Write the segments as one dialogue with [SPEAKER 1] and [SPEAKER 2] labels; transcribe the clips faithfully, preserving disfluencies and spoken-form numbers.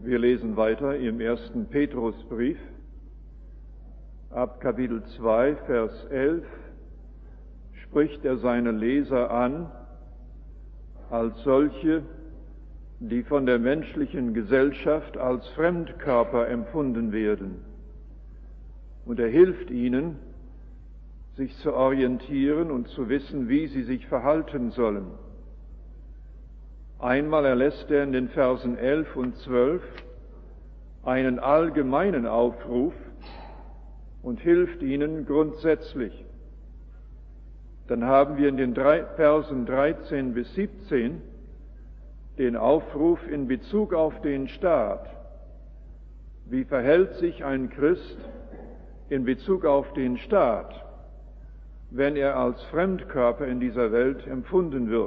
[SPEAKER 1] Wir lesen weiter im ersten Petrusbrief, ab Kapitel zwei, Vers elf, spricht er seine Leser an, als solche, die von der menschlichen Gesellschaft als Fremdkörper empfunden werden. Und er hilft ihnen, sich zu orientieren und zu wissen, wie sie sich verhalten sollen. Einmal erlässt er in den Versen elf und zwölf einen allgemeinen Aufruf und hilft ihnen grundsätzlich. Dann haben wir in den drei, Versen dreizehn bis siebzehn den Aufruf in Bezug auf den Staat. Wie verhält sich ein Christ in Bezug auf den Staat, wenn er als Fremdkörper in dieser Welt empfunden wird?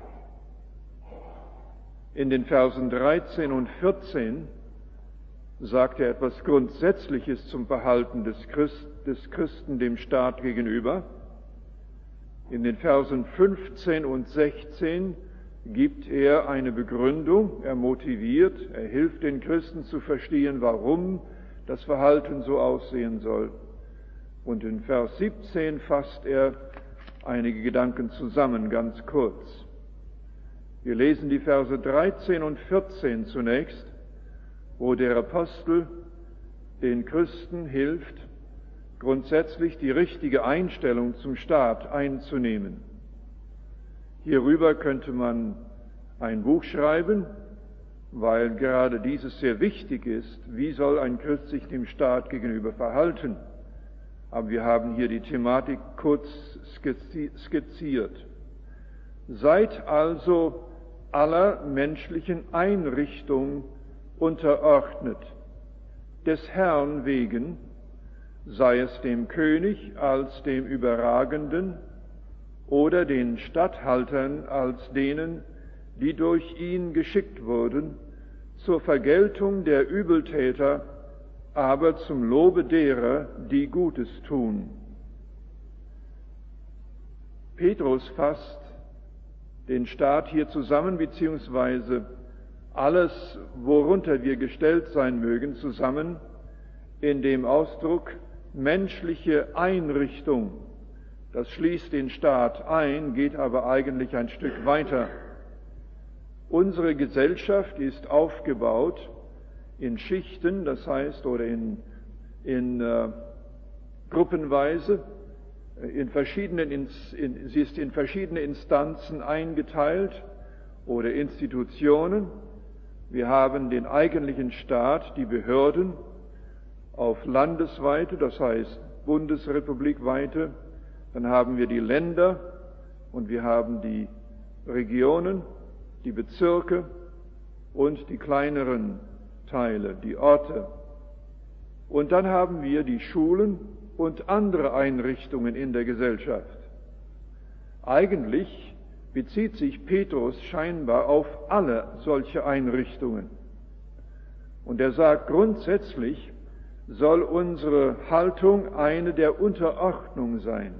[SPEAKER 1] In den Versen dreizehn und vierzehn sagt er etwas Grundsätzliches zum Verhalten des, Christ, des Christen dem Staat gegenüber. In den Versen fünfzehn und sechzehn gibt er eine Begründung, er motiviert, er hilft den Christen zu verstehen, warum das Verhalten so aussehen soll. Und in Vers siebzehn fasst er einige Gedanken zusammen, ganz kurz. Wir lesen die Verse dreizehn und vierzehn zunächst, wo der Apostel den Christen hilft, grundsätzlich die richtige Einstellung zum Staat einzunehmen. Hierüber könnte man ein Buch schreiben, weil gerade dieses sehr wichtig ist. Wie soll ein Christ sich dem Staat gegenüber verhalten? Aber wir haben hier die Thematik kurz skizziert. Seid also aller menschlichen Einrichtung unterordnet, des Herrn wegen, sei es dem König als dem Überragenden oder den Statthaltern als denen, die durch ihn geschickt wurden, zur Vergeltung der Übeltäter, aber zum Lobe derer, die Gutes tun. Petrus fasst den Staat hier zusammen, beziehungsweise alles, worunter wir gestellt sein mögen, zusammen in dem Ausdruck menschliche Einrichtung. Das schließt den Staat ein, geht aber eigentlich ein Stück weiter. Unsere Gesellschaft ist aufgebaut in Schichten, das heißt, oder in, in äh, Gruppenweise, in verschiedenen, in, sie ist in verschiedene Instanzen eingeteilt oder Institutionen. Wir haben den eigentlichen Staat, die Behörden auf Landesweite, das heißt Bundesrepublikweite. Dann haben wir die Länder und wir haben die Regionen, die Bezirke und die kleineren Teile, die Orte. Und dann haben wir die Schulen und andere Einrichtungen in der Gesellschaft. Eigentlich bezieht sich Petrus scheinbar auf alle solche Einrichtungen. Und er sagt, grundsätzlich soll unsere Haltung eine der Unterordnung sein.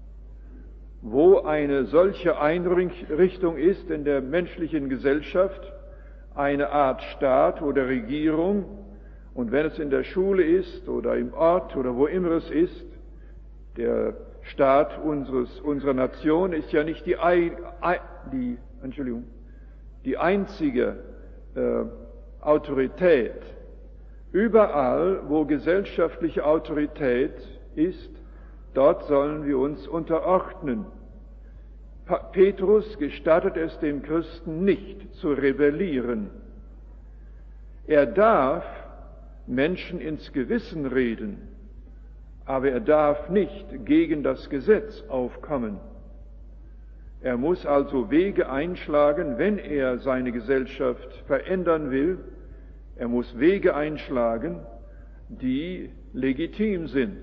[SPEAKER 1] Wo eine solche Einrichtung ist in der menschlichen Gesellschaft, eine Art Staat oder Regierung, und wenn es in der Schule ist oder im Ort oder wo immer es ist, der Staat unseres, unserer Nation ist ja nicht die, die, Entschuldigung, die einzige äh, Autorität. Überall, wo gesellschaftliche Autorität ist, dort sollen wir uns unterordnen. Petrus gestattet es dem Christen nicht zu rebellieren. Er darf Menschen ins Gewissen reden, aber er darf nicht gegen das Gesetz aufkommen. Er muss also Wege einschlagen, wenn er seine Gesellschaft verändern will. Er muss Wege einschlagen, die legitim sind.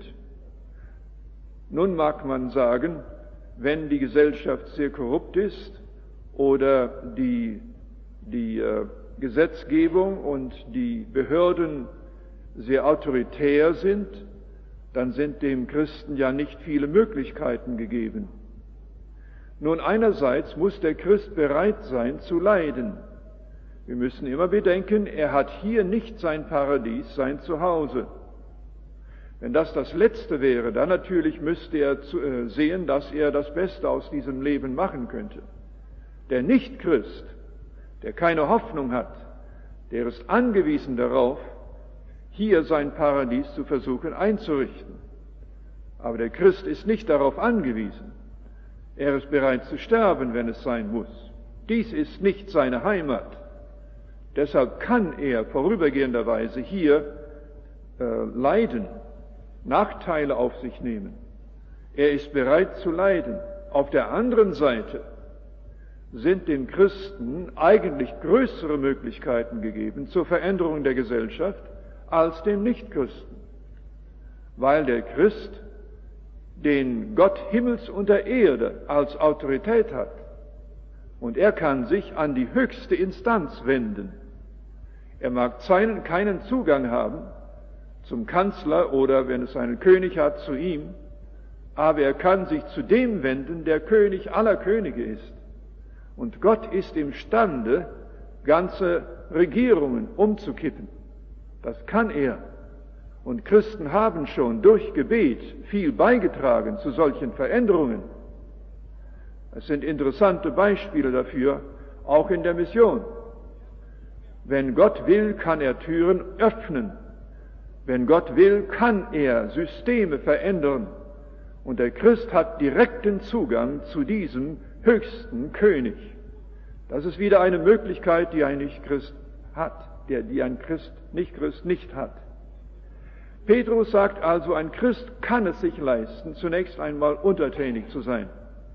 [SPEAKER 1] Nun mag man sagen, wenn die Gesellschaft sehr korrupt ist oder die, die äh, Gesetzgebung und die Behörden sehr autoritär sind, dann sind dem Christen ja nicht viele Möglichkeiten gegeben. Nun, einerseits muss der Christ bereit sein zu leiden. Wir müssen immer bedenken, er hat hier nicht sein Paradies, sein Zuhause. Wenn das das Letzte wäre, dann natürlich müsste er sehen, dass er das Beste aus diesem Leben machen könnte. Der Nichtchrist, der keine Hoffnung hat, der ist angewiesen darauf, hier sein Paradies zu versuchen einzurichten. Aber der Christ ist nicht darauf angewiesen. Er ist bereit zu sterben, wenn es sein muss. Dies ist nicht seine Heimat. Deshalb kann er vorübergehenderweise hier äh, leiden, Nachteile auf sich nehmen. Er ist bereit zu leiden. Auf der anderen Seite sind dem Christen eigentlich größere Möglichkeiten gegeben zur Veränderung der Gesellschaft als dem Nichtchristen, weil der Christ den Gott Himmels und der Erde als Autorität hat und er kann sich an die höchste Instanz wenden. Er mag seinen, keinen Zugang haben zum Kanzler oder, wenn es einen König hat, zu ihm, aber er kann sich zu dem wenden, der König aller Könige ist. Und Gott ist imstande, ganze Regierungen umzukippen. Das kann er. Und Christen haben schon durch Gebet viel beigetragen zu solchen Veränderungen. Es sind interessante Beispiele dafür, auch in der Mission. Wenn Gott will, kann er Türen öffnen. Wenn Gott will, kann er Systeme verändern. Und der Christ hat direkten Zugang zu diesem höchsten König. Das ist wieder eine Möglichkeit, die ein Nichtchrist hat, der, die ein Christ, Nichtchrist nicht hat. Petrus sagt also, ein Christ kann es sich leisten, zunächst einmal untertänig zu sein.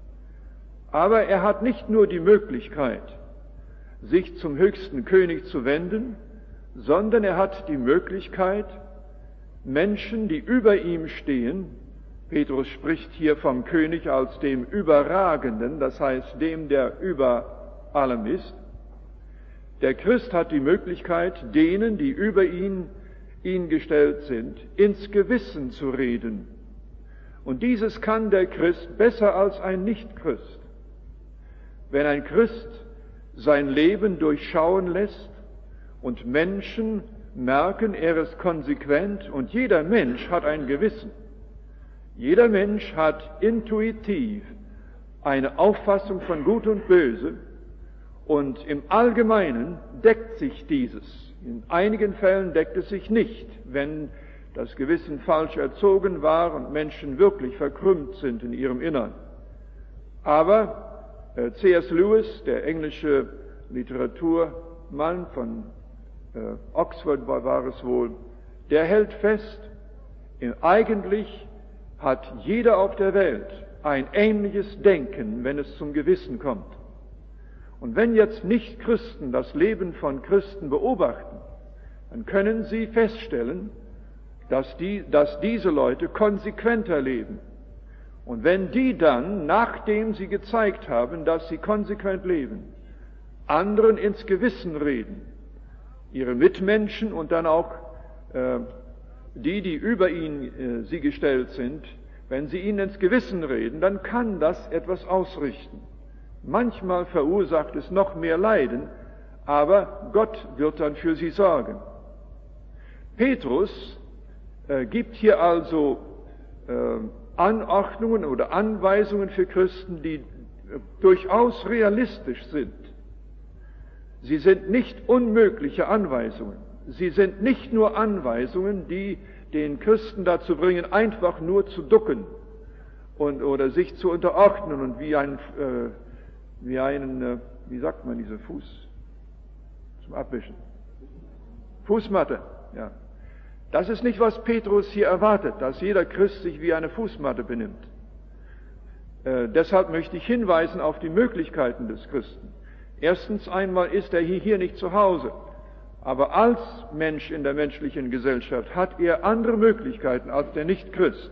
[SPEAKER 1] Aber er hat nicht nur die Möglichkeit, sich zum höchsten König zu wenden, sondern er hat die Möglichkeit, Menschen, die über ihm stehen, Petrus spricht hier vom König als dem Überragenden, das heißt dem, der über allem ist. Der Christ hat die Möglichkeit, denen, die über ihn, ihn gestellt sind, ins Gewissen zu reden. Und dieses kann der Christ besser als ein Nichtchrist. Wenn ein Christ sein Leben durchschauen lässt und Menschen merken, er ist konsequent und jeder Mensch hat ein Gewissen. Jeder Mensch hat intuitiv eine Auffassung von Gut und Böse und im Allgemeinen deckt sich dieses. In einigen Fällen deckt es sich nicht, wenn das Gewissen falsch erzogen war und Menschen wirklich verkrümmt sind in ihrem Innern. Aber äh, C S Lewis, der englische Literaturmann von äh, Oxford war, war es wohl, der hält fest, äh, eigentlich hat jeder auf der Welt ein ähnliches Denken, wenn es zum Gewissen kommt. Und wenn jetzt Nicht-Christen das Leben von Christen beobachten, dann können sie feststellen, dass, die, dass diese Leute konsequenter leben. Und wenn die dann, nachdem sie gezeigt haben, dass sie konsequent leben, anderen ins Gewissen reden, ihre Mitmenschen und dann auch äh, die, die über ihn, äh, sie gestellt sind, wenn sie ihnen ins Gewissen reden, dann kann das etwas ausrichten. Manchmal verursacht es noch mehr Leiden, aber Gott wird dann für sie sorgen. Petrus äh, gibt hier also äh, Anordnungen oder Anweisungen für Christen, die äh, durchaus realistisch sind. Sie sind nicht unmögliche Anweisungen. Sie sind nicht nur Anweisungen, die den Christen dazu bringen, einfach nur zu ducken und, oder sich zu unterordnen und wie ein, äh, wie einen, äh, wie sagt man, diese Fuß zum Abwischen? Fußmatte, ja. Das ist nicht, was Petrus hier erwartet, dass jeder Christ sich wie eine Fußmatte benimmt. Äh, deshalb möchte ich hinweisen auf die Möglichkeiten des Christen. Erstens einmal ist er hier, hier nicht zu Hause. Aber als Mensch in der menschlichen Gesellschaft hat er andere Möglichkeiten als der Nichtchrist.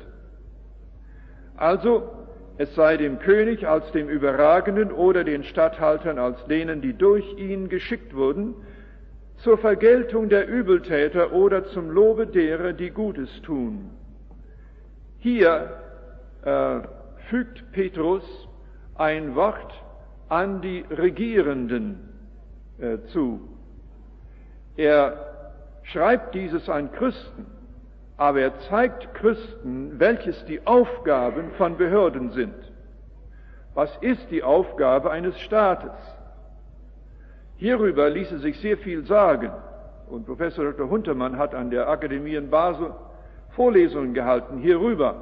[SPEAKER 1] Also, es sei dem König als dem Überragenden oder den Statthaltern als denen, die durch ihn geschickt wurden, zur Vergeltung der Übeltäter oder zum Lobe derer, die Gutes tun. Hier äh, fügt Petrus ein Wort an die Regierenden äh, zu. Er schreibt dieses an Christen, aber er zeigt Christen, welches die Aufgaben von Behörden sind. Was ist die Aufgabe eines Staates? Hierüber ließe sich sehr viel sagen. Und Professor Doktor Huntermann hat an der Akademie in Basel Vorlesungen gehalten hierüber.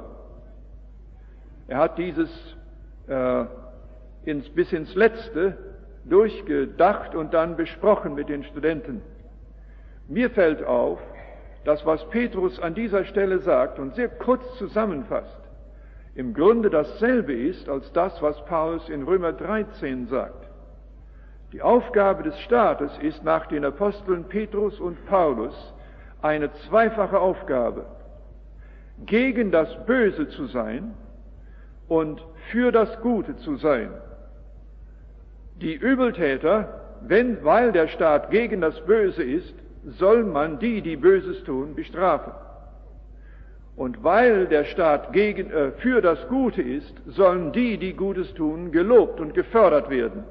[SPEAKER 1] Er hat dieses äh, ins, bis ins Letzte durchgedacht und dann besprochen mit den Studenten. Mir fällt auf, dass was Petrus an dieser Stelle sagt und sehr kurz zusammenfasst, im Grunde dasselbe ist als das, was Paulus in Römer dreizehn sagt. Die Aufgabe des Staates ist nach den Aposteln Petrus und Paulus eine zweifache Aufgabe: gegen das Böse zu sein und für das Gute zu sein. Die Übeltäter, wenn, weil der Staat gegen das Böse ist, soll man die, die Böses tun, bestrafen. Und weil der Staat gegen, äh, für das Gute ist, sollen die, die Gutes tun, gelobt und gefördert werden.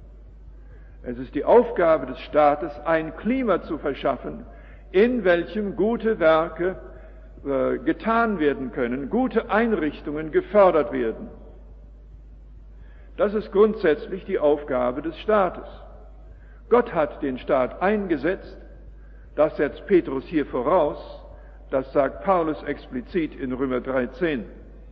[SPEAKER 1] Es ist die Aufgabe des Staates, ein Klima zu verschaffen, in welchem gute Werke äh, getan werden können, gute Einrichtungen gefördert werden. Das ist grundsätzlich die Aufgabe des Staates. Gott hat den Staat eingesetzt, das setzt Petrus hier voraus, das sagt Paulus explizit in Römer dreizehn.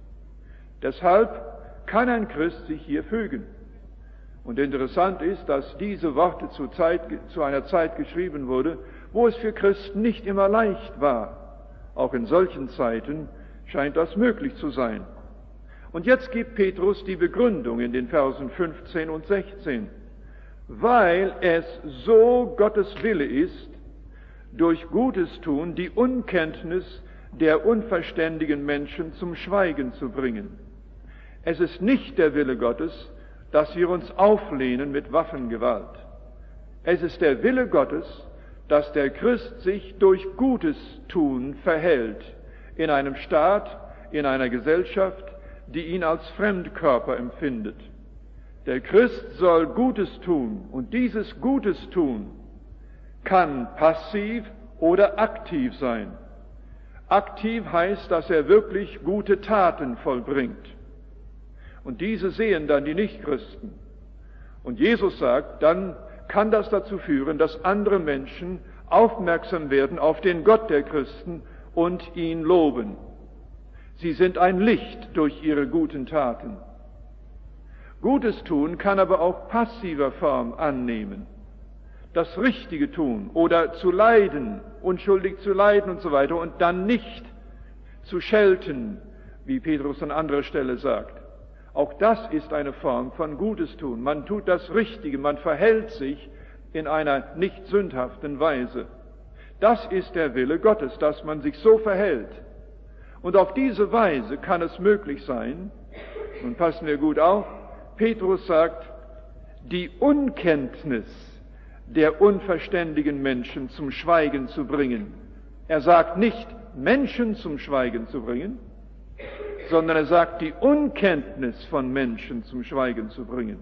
[SPEAKER 1] Deshalb kann ein Christ sich hier fügen. Und interessant ist, dass diese Worte zu, Zeit, zu einer Zeit geschrieben wurde, wo es für Christen nicht immer leicht war. Auch in solchen Zeiten scheint das möglich zu sein. Und jetzt gibt Petrus die Begründung in den Versen fünfzehn und sechzehn. Weil es so Gottes Wille ist, durch Gutes tun die Unkenntnis der unverständigen Menschen zum Schweigen zu bringen. Es ist nicht der Wille Gottes, dass wir uns auflehnen mit Waffengewalt. Es ist der Wille Gottes, dass der Christ sich durch Gutes tun verhält in einem Staat, in einer Gesellschaft, die ihn als Fremdkörper empfindet. Der Christ soll Gutes tun, und dieses Gutes tun kann passiv oder aktiv sein. Aktiv heißt, dass er wirklich gute Taten vollbringt. Und diese sehen dann die Nichtchristen. Und Jesus sagt, dann kann das dazu führen, dass andere Menschen aufmerksam werden auf den Gott der Christen und ihn loben. Sie sind ein Licht durch ihre guten Taten. Gutes tun kann aber auch passiver Form annehmen. Das Richtige tun oder zu leiden, unschuldig zu leiden und so weiter, und dann nicht zu schelten, wie Petrus an anderer Stelle sagt. Auch das ist eine Form von Gutes tun. Man tut das Richtige, man verhält sich in einer nicht sündhaften Weise. Das ist der Wille Gottes, dass man sich so verhält. Und auf diese Weise kann es möglich sein, nun passen wir gut auf, Petrus sagt, die Unkenntnis der unverständigen Menschen zum Schweigen zu bringen. Er sagt nicht, Menschen zum Schweigen zu bringen, sondern er sagt, die Unkenntnis von Menschen zum Schweigen zu bringen.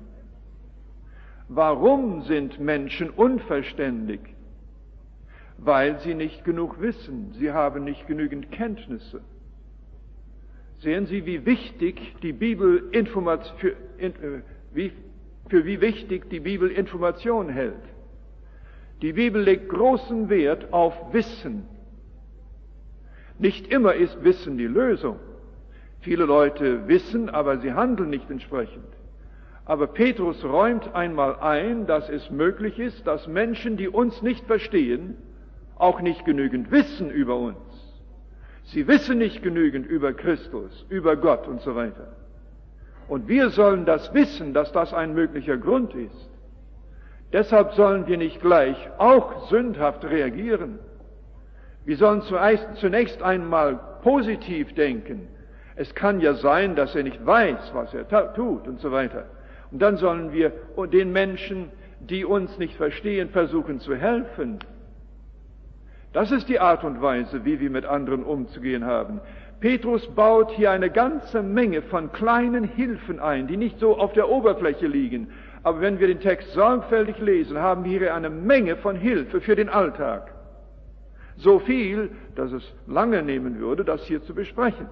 [SPEAKER 1] Warum sind Menschen unverständig? Weil sie nicht genug wissen, sie haben nicht genügend Kenntnisse. Sehen Sie, wie wichtig die Bibel Informat- für, in, äh, wie, für wie wichtig die Bibel Information hält. Die Bibel legt großen Wert auf Wissen. Nicht immer ist Wissen die Lösung. Viele Leute wissen, aber sie handeln nicht entsprechend. Aber Petrus räumt einmal ein, dass es möglich ist, dass Menschen, die uns nicht verstehen, auch nicht genügend wissen über uns. Sie wissen nicht genügend über Christus, über Gott und so weiter. Und wir sollen das wissen, dass das ein möglicher Grund ist. Deshalb sollen wir nicht gleich auch sündhaft reagieren. Wir sollen zunächst einmal positiv denken. Es kann ja sein, dass er nicht weiß, was er tut und so weiter. Und dann sollen wir den Menschen, die uns nicht verstehen, versuchen zu helfen. Das ist die Art und Weise, wie wir mit anderen umzugehen haben. Petrus baut hier eine ganze Menge von kleinen Hilfen ein, die nicht so auf der Oberfläche liegen, Aber wenn wir den Text sorgfältig lesen, haben wir hier eine Menge von Hilfe für den Alltag. So viel, dass es lange nehmen würde, das hier zu besprechen.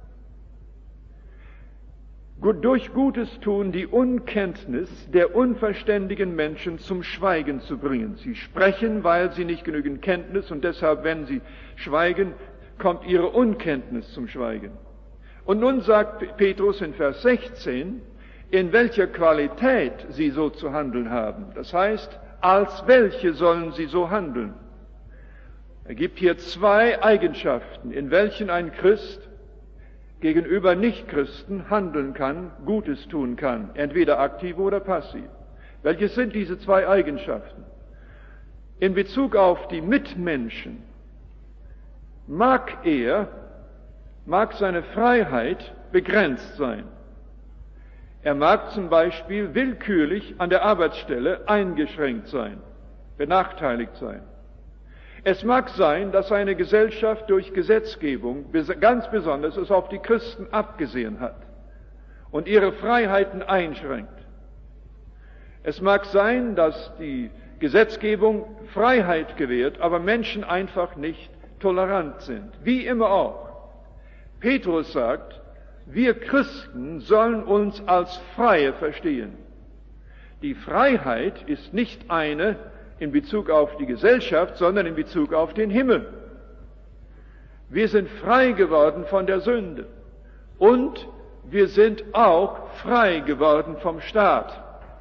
[SPEAKER 1] Gut, durch Gutes tun die Unkenntnis der unverständigen Menschen zum Schweigen zu bringen. Sie sprechen, weil sie nicht genügend Kenntnis, und deshalb, wenn sie schweigen, kommt ihre Unkenntnis zum Schweigen. Und nun sagt Petrus in Vers sechzehn, in welcher Qualität sie so zu handeln haben. Das heißt, als welche sollen sie so handeln? Er gibt hier zwei Eigenschaften, in welchen ein Christ gegenüber Nichtchristen handeln kann, Gutes tun kann, entweder aktiv oder passiv. Welches sind diese zwei Eigenschaften? In Bezug auf die Mitmenschen mag er, mag seine Freiheit begrenzt sein. Er mag zum Beispiel willkürlich an der Arbeitsstelle eingeschränkt sein, benachteiligt sein. Es mag sein, dass eine Gesellschaft durch Gesetzgebung ganz besonders es auf die Christen abgesehen hat und ihre Freiheiten einschränkt. Es mag sein, dass die Gesetzgebung Freiheit gewährt, aber Menschen einfach nicht tolerant sind. Wie immer auch. Petrus sagt, wir Christen sollen uns als Freie verstehen. Die Freiheit ist nicht eine in Bezug auf die Gesellschaft, sondern in Bezug auf den Himmel. Wir sind frei geworden von der Sünde und wir sind auch frei geworden vom Staat.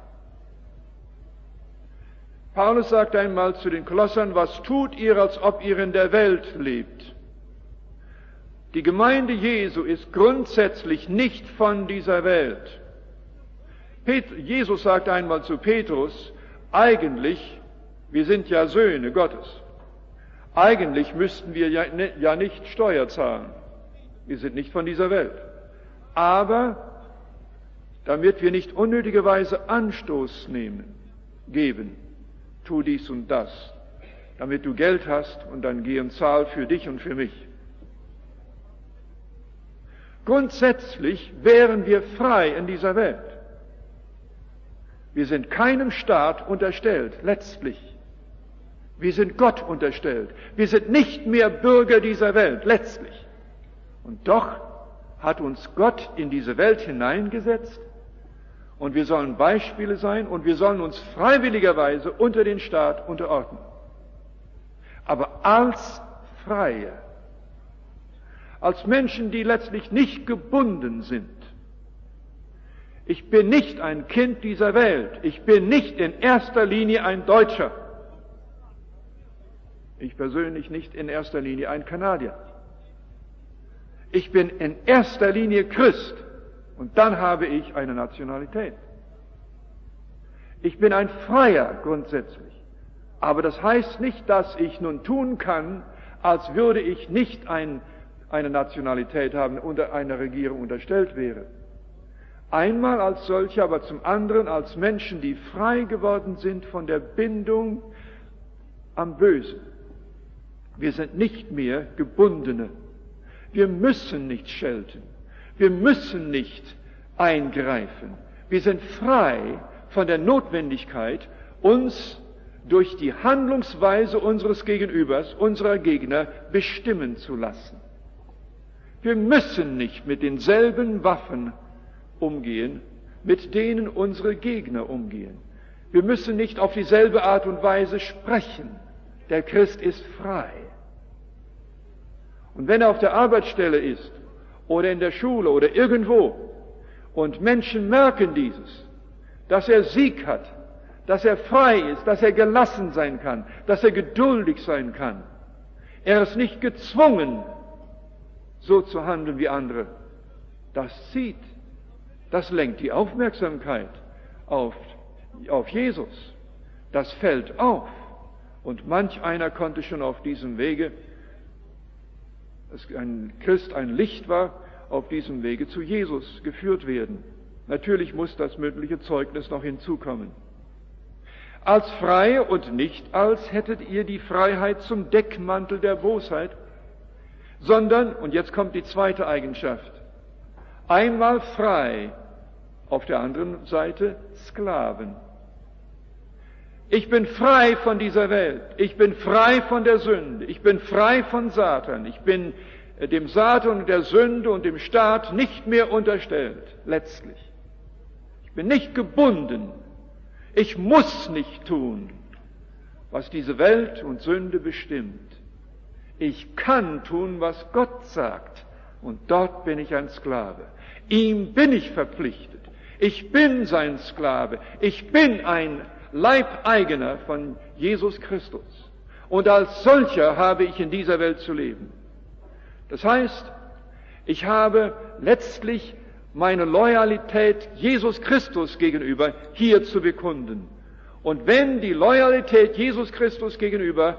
[SPEAKER 1] Paulus sagt einmal zu den Kolossern, was tut ihr, als ob ihr in der Welt lebt? Die Gemeinde Jesu ist grundsätzlich nicht von dieser Welt. Pet- Jesus sagt einmal zu Petrus, eigentlich, wir sind ja Söhne Gottes. Eigentlich müssten wir ja, ne, ja nicht Steuer zahlen. Wir sind nicht von dieser Welt. Aber damit wir nicht unnötigerweise Anstoß nehmen, geben, tu dies und das, damit du Geld hast und dann geh und zahl für dich und für mich. Grundsätzlich wären wir frei in dieser Welt. Wir sind keinem Staat unterstellt, letztlich. Wir sind Gott unterstellt. Wir sind nicht mehr Bürger dieser Welt, letztlich. Und doch hat uns Gott in diese Welt hineingesetzt und wir sollen Beispiele sein und wir sollen uns freiwilligerweise unter den Staat unterordnen. Aber als Freie, als Menschen, die letztlich nicht gebunden sind. Ich bin nicht ein Kind dieser Welt. Ich bin nicht in erster Linie ein Deutscher. Ich persönlich nicht in erster Linie ein Kanadier. Ich bin in erster Linie Christ und dann habe ich eine Nationalität. Ich bin ein Freier grundsätzlich. Aber das heißt nicht, dass ich nun tun kann, als würde ich nicht ein, eine Nationalität haben, unter einer Regierung unterstellt wäre. Einmal als solche, aber zum anderen als Menschen, die frei geworden sind von der Bindung am Bösen. Wir sind nicht mehr Gebundene. Wir müssen nicht schelten. Wir müssen nicht eingreifen. Wir sind frei von der Notwendigkeit, uns durch die Handlungsweise unseres Gegenübers, unserer Gegner, bestimmen zu lassen. Wir müssen nicht mit denselben Waffen umgehen, mit denen unsere Gegner umgehen. Wir müssen nicht auf dieselbe Art und Weise sprechen. Der Christ ist frei. Und wenn er auf der Arbeitsstelle ist oder in der Schule oder irgendwo und Menschen merken dieses, dass er Sieg hat, dass er frei ist, dass er gelassen sein kann, dass er geduldig sein kann, er ist nicht gezwungen, so zu handeln wie andere, das zieht, das lenkt die Aufmerksamkeit auf, auf Jesus. Das fällt auf. Und manch einer konnte schon auf diesem Wege, dass ein Christ ein Licht war, auf diesem Wege zu Jesus geführt werden. Natürlich muss das mündliche Zeugnis noch hinzukommen. Als Freie und nicht als hättet ihr die Freiheit zum Deckmantel der Bosheit, sondern, und jetzt kommt die zweite Eigenschaft, einmal frei, auf der anderen Seite Sklaven. Ich bin frei von dieser Welt. Ich bin frei von der Sünde. Ich bin frei von Satan. Ich bin dem Satan und der Sünde und dem Staat nicht mehr unterstellt, letztlich. Ich bin nicht gebunden. Ich muss nicht tun, was diese Welt und Sünde bestimmt. Ich kann tun, was Gott sagt. Und dort bin ich ein Sklave. Ihm bin ich verpflichtet. Ich bin sein Sklave. Ich bin ein Leibeigener von Jesus Christus. Und als solcher habe ich in dieser Welt zu leben. Das heißt, ich habe letztlich meine Loyalität Jesus Christus gegenüber hier zu bekunden. Und wenn die Loyalität Jesus Christus gegenüber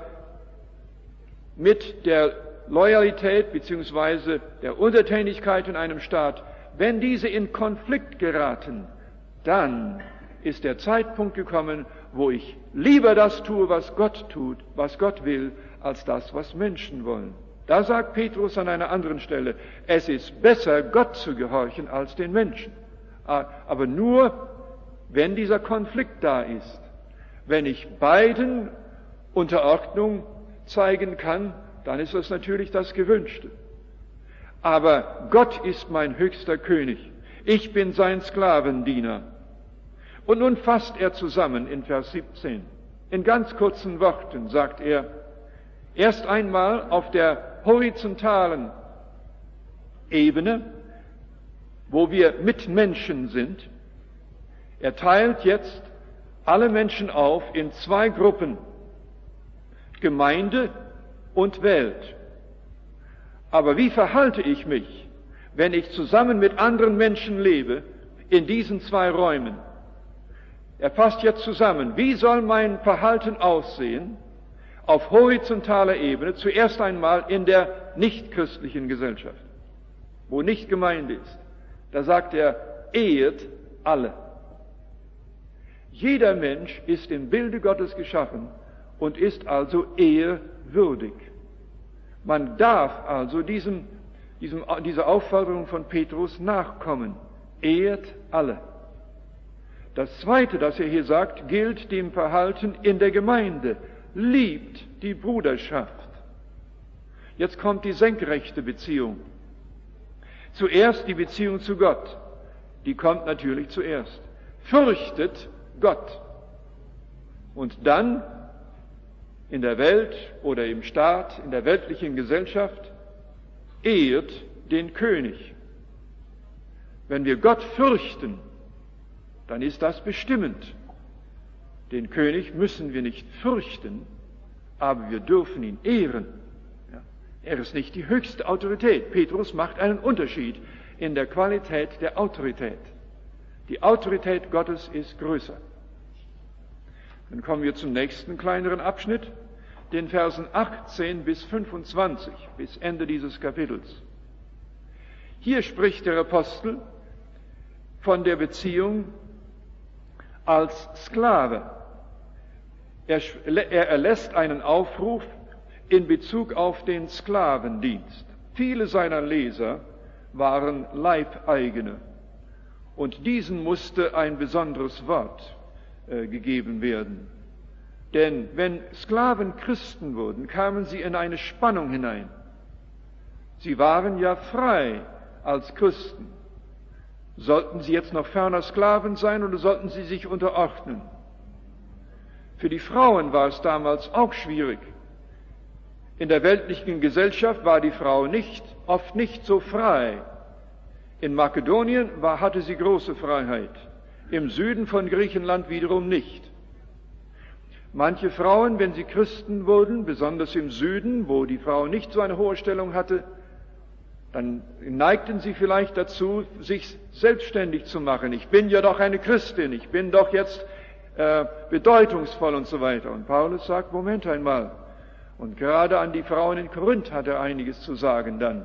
[SPEAKER 1] mit der Loyalität bzw. der Untertänigkeit in einem Staat, wenn diese in Konflikt geraten, dann ist der Zeitpunkt gekommen, wo ich lieber das tue, was Gott tut, was Gott will, als das, was Menschen wollen. Da sagt Petrus an einer anderen Stelle, es ist besser, Gott zu gehorchen, als den Menschen. Aber nur, wenn dieser Konflikt da ist. Wenn ich beiden Unterordnung zeigen kann, dann ist das natürlich das Gewünschte. Aber Gott ist mein höchster König. Ich bin sein Sklavendiener. Und nun fasst er zusammen in Vers siebzehn. In ganz kurzen Worten sagt er, erst einmal auf der horizontalen Ebene, wo wir Mitmenschen sind. Er teilt jetzt alle Menschen auf in zwei Gruppen, Gemeinde und Welt. Aber wie verhalte ich mich, wenn ich zusammen mit anderen Menschen lebe, in diesen zwei Räumen? Er fasst jetzt zusammen, wie soll mein Verhalten aussehen auf horizontaler Ebene, zuerst einmal in der nichtchristlichen Gesellschaft, wo nicht Gemeinde ist. Da sagt er, ehrt alle. Jeder Mensch ist im Bilde Gottes geschaffen und ist also ehrwürdig. Man darf also diesem, diesem, dieser Aufforderung von Petrus nachkommen. Ehrt alle. Das Zweite, das er hier sagt, gilt dem Verhalten in der Gemeinde. Liebt die Bruderschaft. Jetzt kommt die senkrechte Beziehung. Zuerst die Beziehung zu Gott. Die kommt natürlich zuerst. Fürchtet Gott. Und dann in der Welt oder im Staat, in der weltlichen Gesellschaft, ehrt den König. Wenn wir Gott fürchten, dann ist das bestimmend. Den König müssen wir nicht fürchten, aber wir dürfen ihn ehren. Ja, er ist nicht die höchste Autorität. Petrus macht einen Unterschied in der Qualität der Autorität. Die Autorität Gottes ist größer. Dann kommen wir zum nächsten kleineren Abschnitt, den Versen achtzehn bis fünfundzwanzig, bis Ende dieses Kapitels. Hier spricht der Apostel von der Beziehung als Sklave. Er, er erlässt einen Aufruf in Bezug auf den Sklavendienst. Viele seiner Leser waren Leibeigene und diesen musste ein besonderes Wort äh, gegeben werden. Denn wenn Sklaven Christen wurden, kamen sie in eine Spannung hinein. Sie waren ja frei als Christen. Sollten sie jetzt noch ferner Sklaven sein oder sollten sie sich unterordnen? Für die Frauen war es damals auch schwierig. In der weltlichen Gesellschaft war die Frau nicht, oft nicht so frei. In Makedonien war, hatte sie große Freiheit, im Süden von Griechenland wiederum nicht. Manche Frauen, wenn sie Christen wurden, besonders im Süden, wo die Frau nicht so eine hohe Stellung hatte, dann neigten sie vielleicht dazu, sich selbstständig zu machen. Ich bin ja doch eine Christin, ich bin doch jetzt äh, bedeutungsvoll und so weiter. Und Paulus sagt, Moment einmal. Und gerade an die Frauen in Korinth hat er einiges zu sagen dann.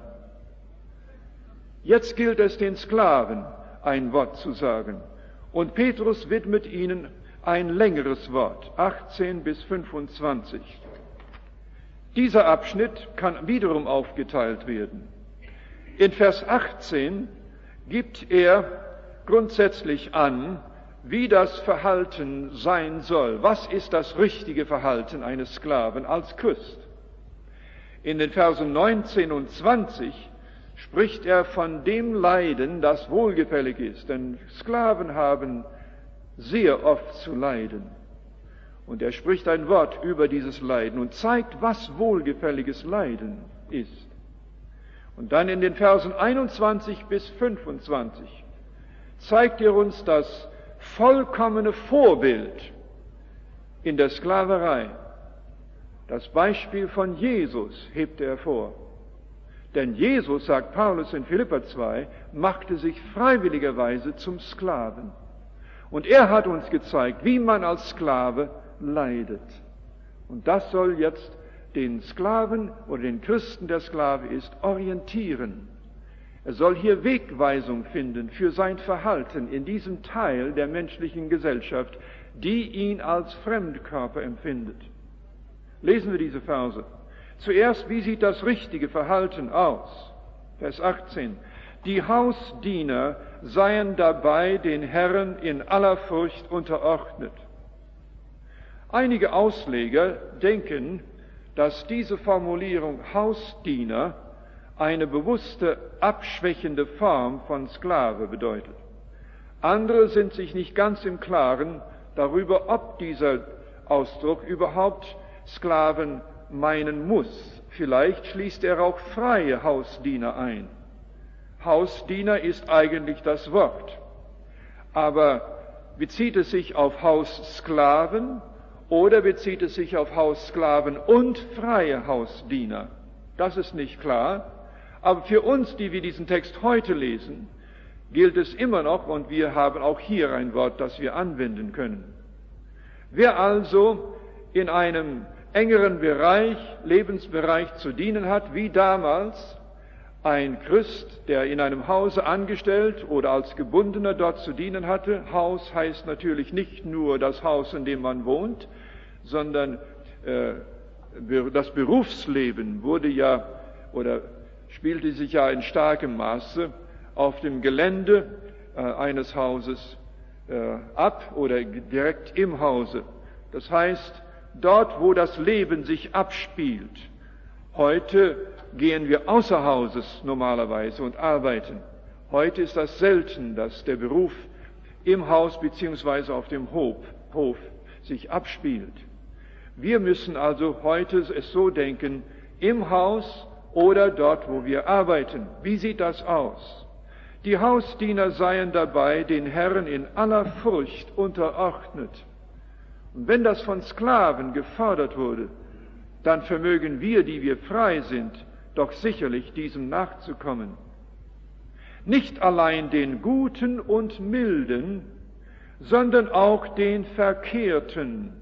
[SPEAKER 1] Jetzt gilt es den Sklaven ein Wort zu sagen. Und Petrus widmet ihnen ein längeres Wort, achtzehn bis fünfundzwanzig. Dieser Abschnitt kann wiederum aufgeteilt werden. In Vers achtzehn gibt er grundsätzlich an, wie das Verhalten sein soll. Was ist das richtige Verhalten eines Sklaven als Christ? In den Versen neunzehn und zwanzig spricht er von dem Leiden, das wohlgefällig ist. Denn Sklaven haben sehr oft zu leiden. Und er spricht ein Wort über dieses Leiden und zeigt, was wohlgefälliges Leiden ist. Und dann in den Versen einundzwanzig bis fünfundzwanzig zeigt er uns das vollkommene Vorbild in der Sklaverei. Das Beispiel von Jesus hebt er vor. Denn Jesus, sagt Paulus in Philipper zwei, machte sich freiwilligerweise zum Sklaven. Und er hat uns gezeigt, wie man als Sklave leidet. Und das soll jetzt den Sklaven oder den Christen, der Sklave ist, orientieren. Er soll hier Wegweisung finden für sein Verhalten in diesem Teil der menschlichen Gesellschaft, die ihn als Fremdkörper empfindet. Lesen wir diese Verse. Zuerst, wie sieht das richtige Verhalten aus? Vers achtzehn. Die Hausdiener seien dabei den Herren in aller Furcht unterordnet. Einige Ausleger denken, dass diese Formulierung Hausdiener eine bewusste, abschwächende Form von Sklave bedeutet. Andere sind sich nicht ganz im Klaren darüber, ob dieser Ausdruck überhaupt Sklaven meinen muss. Vielleicht schließt er auch freie Hausdiener ein. Hausdiener ist eigentlich das Wort. Aber bezieht es sich auf Haussklaven oder bezieht es sich auf Haussklaven und freie Hausdiener? Das ist nicht klar. Aber für uns, die wir diesen Text heute lesen, gilt es immer noch, und wir haben auch hier ein Wort, das wir anwenden können. Wer also in einem engeren Bereich, Lebensbereich zu dienen hat, wie damals ein Christ, der in einem Hause angestellt oder als Gebundener dort zu dienen hatte. Haus heißt natürlich nicht nur das Haus, in dem man wohnt, sondern äh, das Berufsleben wurde ja oder spielte sich ja in starkem Maße auf dem Gelände äh, eines Hauses äh, ab oder direkt im Hause. Das heißt, dort, wo das Leben sich abspielt. Heute gehen wir außer Hauses normalerweise und arbeiten. Heute ist das selten, dass der Beruf im Haus beziehungsweise auf dem Hof, Hof sich abspielt. Wir müssen also heute es so denken, im Haus oder dort, wo wir arbeiten. Wie sieht das aus? Die Hausdiener seien dabei den Herren in aller Furcht unterordnet. Und wenn das von Sklaven gefordert wurde, dann vermögen wir, die wir frei sind, doch sicherlich diesem nachzukommen. Nicht allein den Guten und Milden, sondern auch den Verkehrten.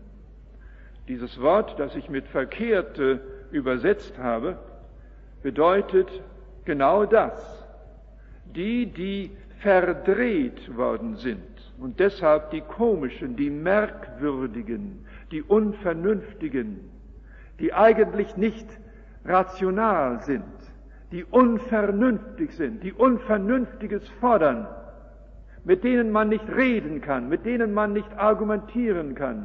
[SPEAKER 1] Dieses Wort, das ich mit Verkehrte übersetzt habe, bedeutet genau das. Die, die verdreht worden sind und deshalb die komischen, die merkwürdigen, die unvernünftigen, die eigentlich nicht rational sind, die unvernünftig sind, die Unvernünftiges fordern, mit denen man nicht reden kann, mit denen man nicht argumentieren kann,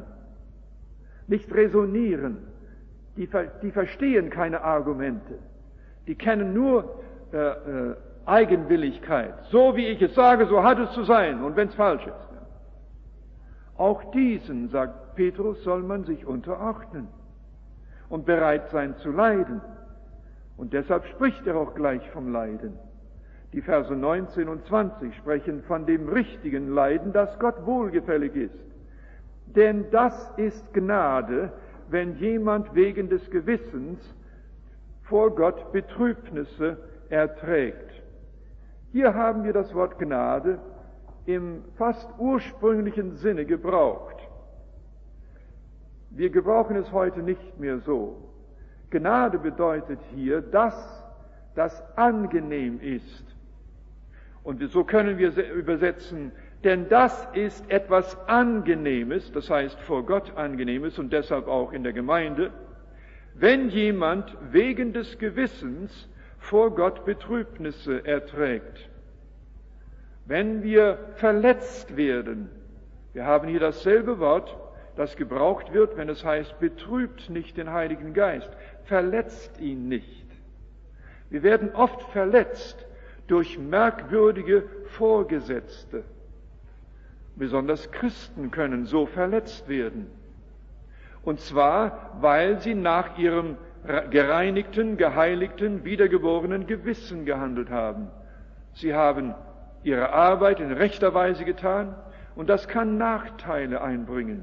[SPEAKER 1] nicht resonieren, die, die verstehen keine Argumente, die kennen nur äh, äh, Eigenwilligkeit. So wie ich es sage, so hat es zu sein, und wenn es falsch ist. Auch diesen, sagt Petrus, soll man sich unterordnen und bereit sein zu leiden. Und deshalb spricht er auch gleich vom Leiden. Die Verse neunzehn und zwanzig sprechen von dem richtigen Leiden, das Gott wohlgefällig ist. Denn das ist Gnade, wenn jemand wegen des Gewissens vor Gott Betrübnisse erträgt. Hier haben wir das Wort Gnade im fast ursprünglichen Sinne gebraucht. Wir gebrauchen es heute nicht mehr so. Gnade bedeutet hier das, das angenehm ist. Und so können wir übersetzen, denn das ist etwas Angenehmes, das heißt vor Gott Angenehmes und deshalb auch in der Gemeinde, wenn jemand wegen des Gewissens vor Gott Betrübnisse erträgt. Wenn wir verletzt werden Wir haben hier dasselbe Wort, das gebraucht wird, wenn es heißt, betrübt nicht den Heiligen Geist, verletzt ihn nicht. Wir werden oft verletzt durch merkwürdige Vorgesetzte. Besonders Christen können so verletzt werden. Und zwar, weil sie nach ihrem gereinigten, geheiligten, wiedergeborenen Gewissen gehandelt haben. Sie haben ihre Arbeit in rechter Weise getan und das kann Nachteile einbringen.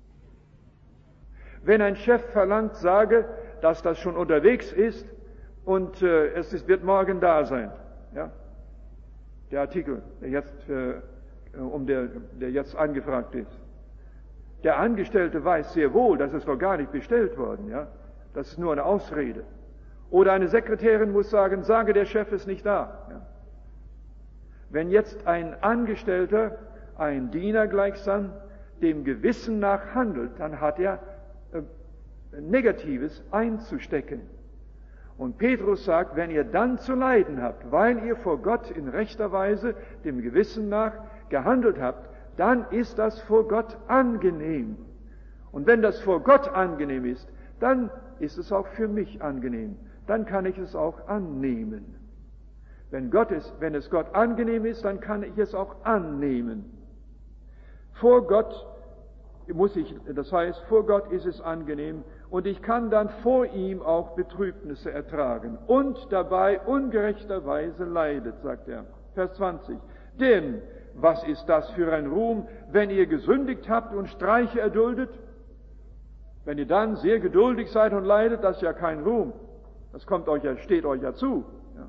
[SPEAKER 1] Wenn ein Chef verlangt, sage, dass das schon unterwegs ist und äh, es ist, wird morgen da sein. Ja? Der Artikel, der jetzt, äh, um der, der jetzt angefragt ist. Der Angestellte weiß sehr wohl, dass es noch gar nicht bestellt worden. Ja? Das ist nur eine Ausrede. Oder eine Sekretärin muss sagen, sage, der Chef ist nicht da. Ja? Wenn jetzt ein Angestellter, ein Diener gleichsam, dem Gewissen nach handelt, dann hat er äh, Negatives einzustecken. Und Petrus sagt, wenn ihr dann zu leiden habt, weil ihr vor Gott in rechter Weise dem Gewissen nach gehandelt habt, dann ist das vor Gott angenehm. Und wenn das vor Gott angenehm ist, dann ist es auch für mich angenehm. Dann kann ich es auch annehmen. Wenn Gott es, wenn es Gott angenehm ist, dann kann ich es auch annehmen. Vor Gott muss ich, das heißt, vor Gott ist es angenehm und ich kann dann vor ihm auch Betrübnisse ertragen und dabei ungerechterweise leidet, sagt er. Vers zwanzig. Denn was ist das für ein Ruhm, wenn ihr gesündigt habt und Streiche erduldet? Wenn ihr dann sehr geduldig seid und leidet, das ist ja kein Ruhm. Das kommt euch ja, steht euch ja zu. Ja.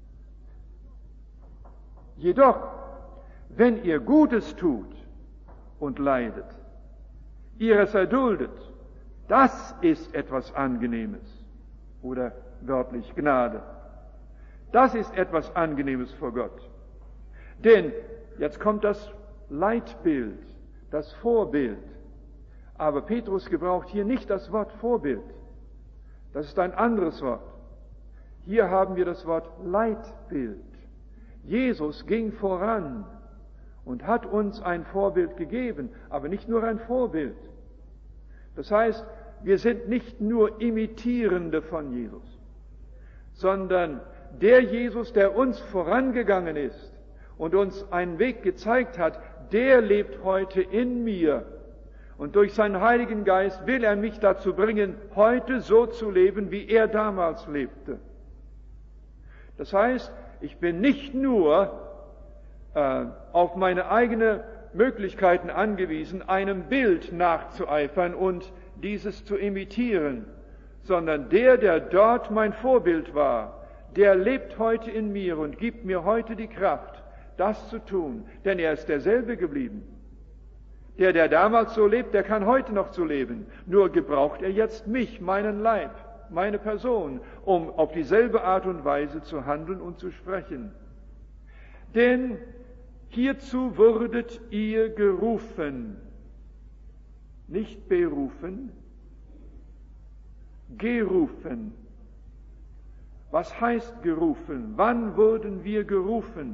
[SPEAKER 1] Jedoch, wenn ihr Gutes tut und leidet, ihr es erduldet, das ist etwas Angenehmes. Oder wörtlich Gnade. Das ist etwas Angenehmes vor Gott. Denn jetzt kommt das Leitbild, das Vorbild. Aber Petrus gebraucht hier nicht das Wort Vorbild. Das ist ein anderes Wort. Hier haben wir das Wort Leitbild. Jesus ging voran und hat uns ein Vorbild gegeben, aber nicht nur ein Vorbild. Das heißt, wir sind nicht nur Imitierende von Jesus, sondern der Jesus, der uns vorangegangen ist und uns einen Weg gezeigt hat, der lebt heute in mir. Und durch seinen Heiligen Geist will er mich dazu bringen, heute so zu leben, wie er damals lebte. Das heißt, ich bin nicht nur äh, auf meine eigenen Möglichkeiten angewiesen, einem Bild nachzueifern und dieses zu imitieren, sondern der, der dort mein Vorbild war, der lebt heute in mir und gibt mir heute die Kraft, das zu tun, denn er ist derselbe geblieben. Der, der damals so lebt, der kann heute noch so leben. Nur gebraucht er jetzt mich, meinen Leib, meine Person, um auf dieselbe Art und Weise zu handeln und zu sprechen. Denn hierzu wurdet ihr gerufen, nicht berufen, gerufen. Was heißt gerufen? Wann wurden wir gerufen?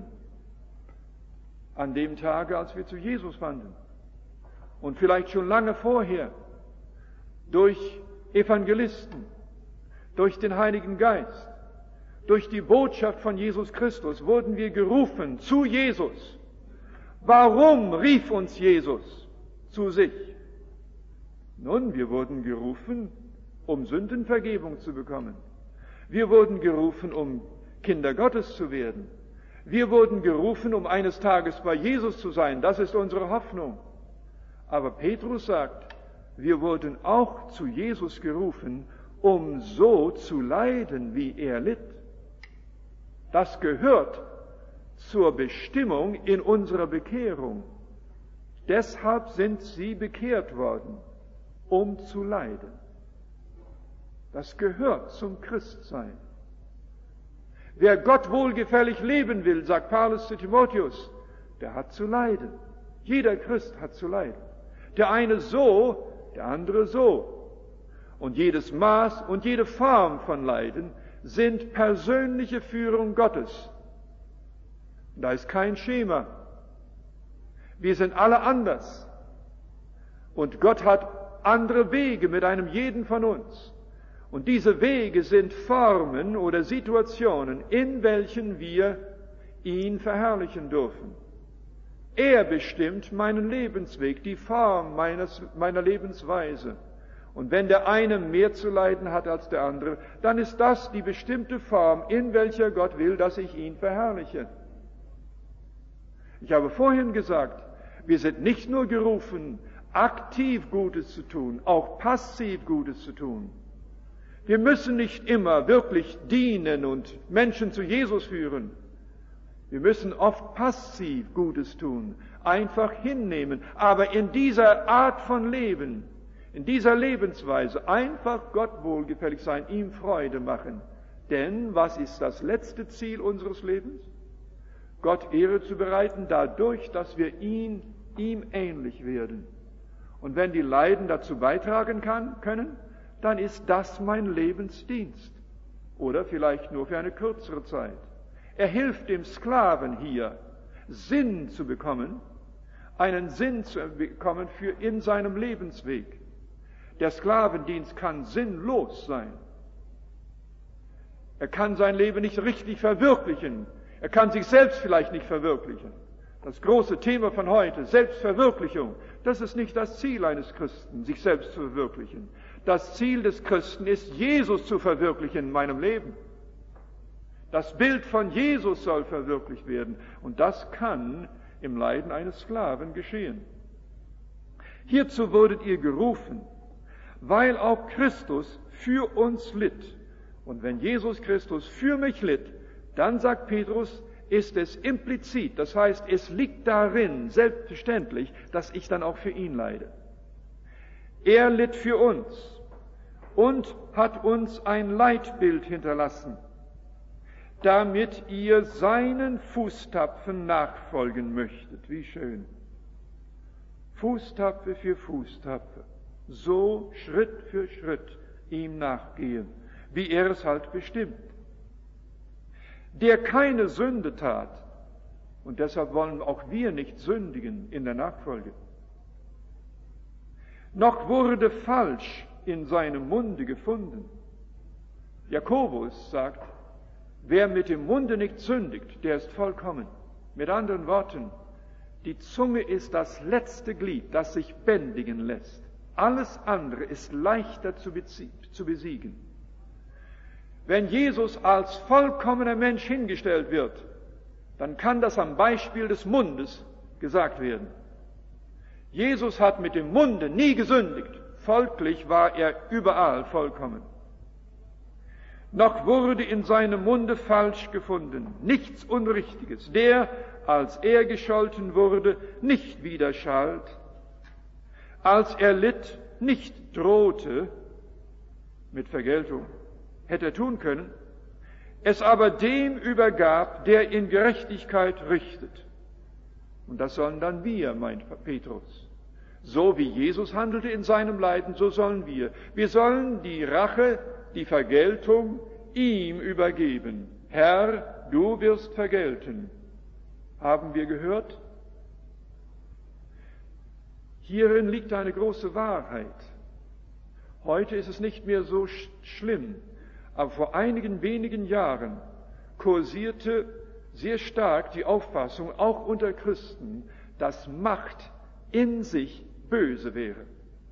[SPEAKER 1] An dem Tage, als wir zu Jesus fanden. Und vielleicht schon lange vorher, durch Evangelisten, durch den Heiligen Geist, durch die Botschaft von Jesus Christus wurden wir gerufen zu Jesus. Warum rief uns Jesus zu sich? Nun, wir wurden gerufen, um Sündenvergebung zu bekommen. Wir wurden gerufen, um Kinder Gottes zu werden. Wir wurden gerufen, um eines Tages bei Jesus zu sein. Das ist unsere Hoffnung. Aber Petrus sagt, wir wurden auch zu Jesus gerufen, um so zu leiden, wie er litt. Das gehört zur Bestimmung in unserer Bekehrung. Deshalb sind sie bekehrt worden, um zu leiden. Das gehört zum Christsein. Wer Gott wohlgefällig leben will, sagt Paulus zu Timotheus, der hat zu leiden. Jeder Christ hat zu leiden. Der eine so, der andere so. Und jedes Maß und jede Form von Leiden sind persönliche Führung Gottes. Da ist kein Schema. Wir sind alle anders. Und Gott hat andere Wege mit einem jeden von uns. Und diese Wege sind Formen oder Situationen, in welchen wir ihn verherrlichen dürfen. Er bestimmt meinen Lebensweg, die Form meines, meiner Lebensweise. Und wenn der eine mehr zu leiden hat als der andere, dann ist das die bestimmte Form, in welcher Gott will, dass ich ihn verherrliche. Ich habe vorhin gesagt, wir sind nicht nur gerufen, aktiv Gutes zu tun, auch passiv Gutes zu tun. Wir müssen nicht immer wirklich dienen und Menschen zu Jesus führen. Wir müssen oft passiv Gutes tun, einfach hinnehmen, aber in dieser Art von Leben, in dieser Lebensweise einfach Gott wohlgefällig sein, ihm Freude machen. Denn was ist das letzte Ziel unseres Lebens? Gott Ehre zu bereiten, dadurch, dass wir ihn, ihm ähnlich werden. Und wenn die Leiden dazu beitragen kann, können, dann ist das mein Lebensdienst. Oder vielleicht nur für eine kürzere Zeit. Er hilft dem Sklaven hier, Sinn zu bekommen, einen Sinn zu bekommen für in seinem Lebensweg. Der Sklavendienst kann sinnlos sein. Er kann sein Leben nicht richtig verwirklichen. Er kann sich selbst vielleicht nicht verwirklichen. Das große Thema von heute, Selbstverwirklichung, das ist nicht das Ziel eines Christen, sich selbst zu verwirklichen. Das Ziel des Christen ist, Jesus zu verwirklichen in meinem Leben. Das Bild von Jesus soll verwirklicht werden. Und das kann im Leiden eines Sklaven geschehen. Hierzu wurdet ihr gerufen, weil auch Christus für uns litt. Und wenn Jesus Christus für mich litt, dann, sagt Petrus, ist es implizit, das heißt, es liegt darin, selbstverständlich, dass ich dann auch für ihn leide. Er litt für uns und hat uns ein Leitbild hinterlassen, damit ihr seinen Fußtapfen nachfolgen möchtet. Wie schön. Fußtapfe für Fußtapfe. So Schritt für Schritt ihm nachgehen, wie er es halt bestimmt. Der keine Sünde tat, und deshalb wollen auch wir nicht sündigen in der Nachfolge, noch wurde falsch in seinem Munde gefunden. Jakobus sagt, wer mit dem Munde nicht sündigt, der ist vollkommen. Mit anderen Worten, die Zunge ist das letzte Glied, das sich bändigen lässt. Alles andere ist leichter zu besiegen. Wenn Jesus als vollkommener Mensch hingestellt wird, dann kann das am Beispiel des Mundes gesagt werden. Jesus hat mit dem Munde nie gesündigt, folglich war er überall vollkommen. Noch wurde in seinem Munde falsch gefunden, nichts Unrichtiges, der, als er gescholten wurde, nicht widerschalt, als er litt, nicht drohte mit Vergeltung, hätte er tun können, es aber dem übergab, der in Gerechtigkeit richtet. Und das sollen dann wir, meint Petrus. So wie Jesus handelte in seinem Leiden, so sollen wir. Wir sollen die Rache, die Vergeltung ihm übergeben. Herr, du wirst vergelten. Haben wir gehört? Hierin liegt eine große Wahrheit. Heute ist es nicht mehr so sch- schlimm, aber vor einigen wenigen Jahren kursierte sehr stark die Auffassung, auch unter Christen, dass Macht in sich böse wäre.